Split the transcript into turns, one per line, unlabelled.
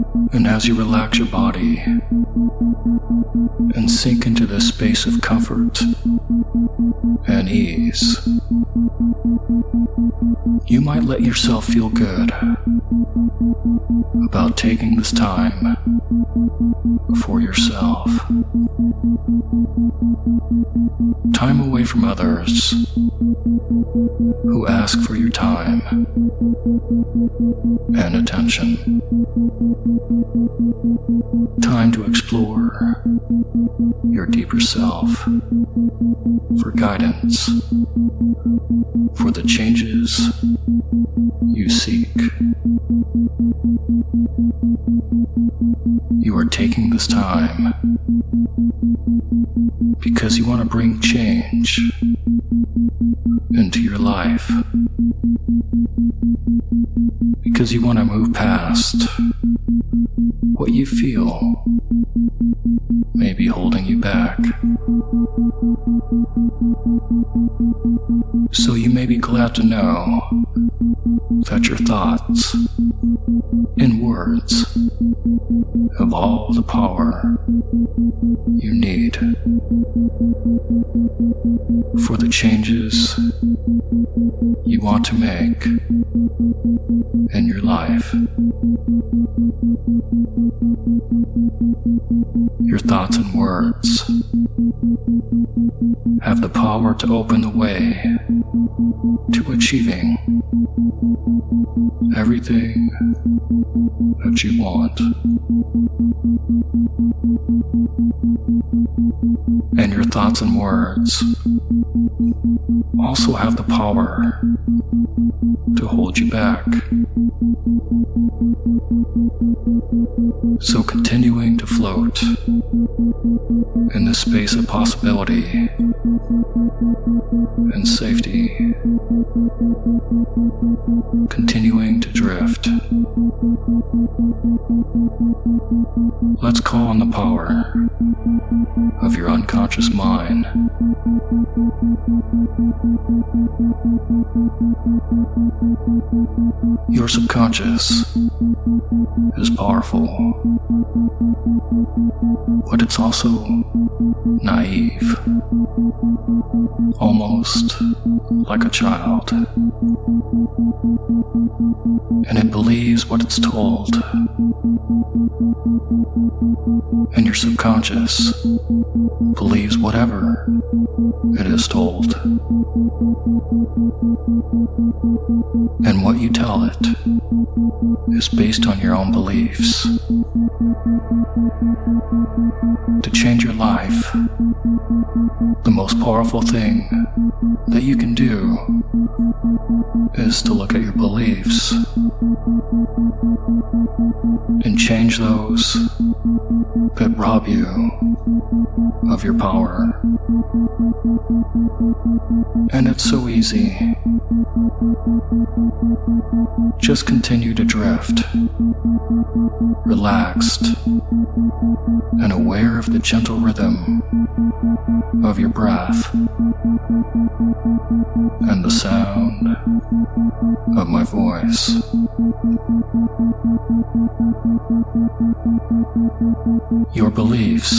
And as you relax your body and sink into this space of comfort and ease, you might let yourself feel good about taking this time for yourself. Time away from others who ask for your time and attention. Time to explore your deeper self for guidance, for the changes you seek. You are taking this time because you want to bring change into your life, because you want to move past what you feel may be holding you back. So you may be glad to know that your thoughts and words have all the power you need for the changes you want to make in your life. Your thoughts and words have the power to open the way to achieving everything that you want. And your thoughts and words also have the power to hold you back. So continuing to float in this space of possibility and safety, continuing to drift. Let's call on the power of your unconscious mind. Your subconscious is powerful, but it's also naive, almost like a child, and it believes what it's told. And your subconscious believes whatever it is told. And what you tell it is based on your own beliefs. To change your life, the most powerful thing that you can do is to look at your beliefs and change those that rob you of your power. And it's so easy. Just continue to drift, relaxed and aware of the gentle rhythm of your breath and the sound of my voice. Your beliefs